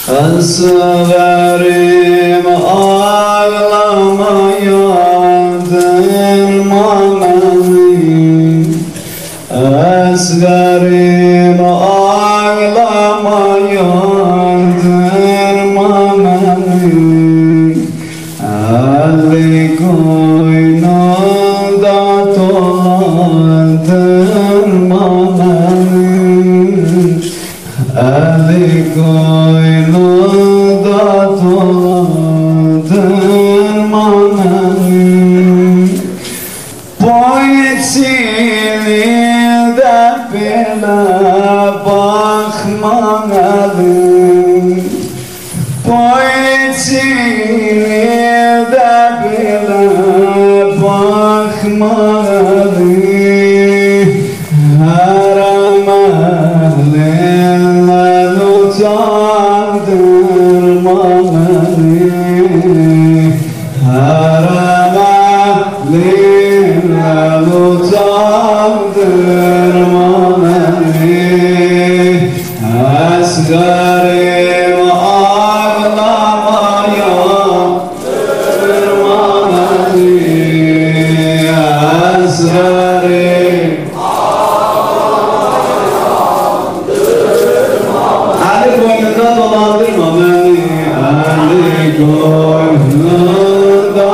Asgarım ağlamaya dermanım, asgarım ağlamaya dermanım, Ali koynunda dolan dermanım, Ali koynunda dolan dermanım. Boyetçiliğinde bile bakmadım, boyetçiliğinde bile bakmadım. Haram ehlinden utandırmadım, haram ehlinden utandırmadım. Asgarım ağlamaya dermanım, asgarım. Ali koynunda dolandırma beni, Ali koynunda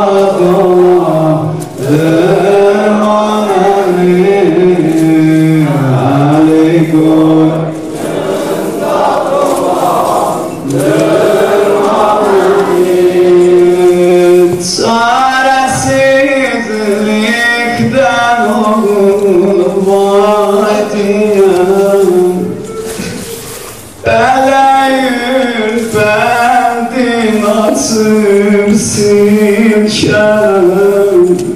dolandırma beni, Ali koynunda dolandırma beni. Çaresizlikten oğlum vardiyem, Eleğin fendi nasıl silken.